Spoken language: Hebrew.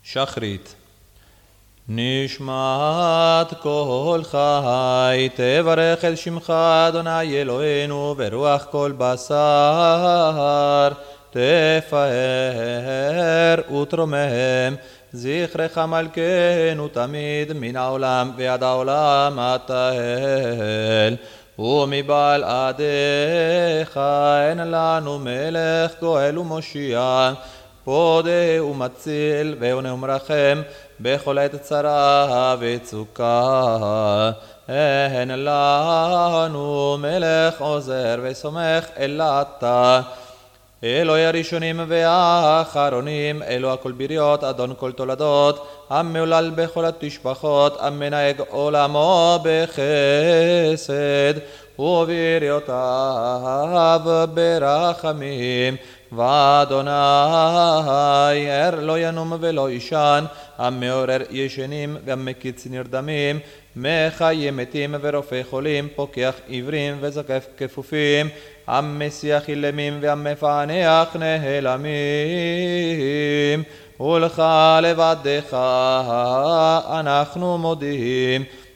שחרית. נשמת כל חי, תברך את שמך אדוני אלוהינו, ורוח כל בשר תפאר ותרומם. זכרך מלכנו תמיד מן העולם ועד העולם התהל. ומבעל עדיך אין לנו מלך גואל ומושיע, פודה ומציל ועונה ומרחם בכל עת צרה וצוקה. אין לנו מלך עוזר וסומך אלא אתה, אלוהי הראשונים והאחרונים, אלוה כל בריות, אדון כל תולדות, המהולל בכל התשבחות, המנהג עולמו בחסד ובריותיו ברחמים. ואדוני ער לא ינום ולא ישן, המעורר ישנים והמקיץ נרדמים, מחיה מתים ורופא חולים, פוקח עיוורים וזוקף כפופים, המסיח אילמים והמפענח נעלמים. ולך לבדך אנחנו מודים.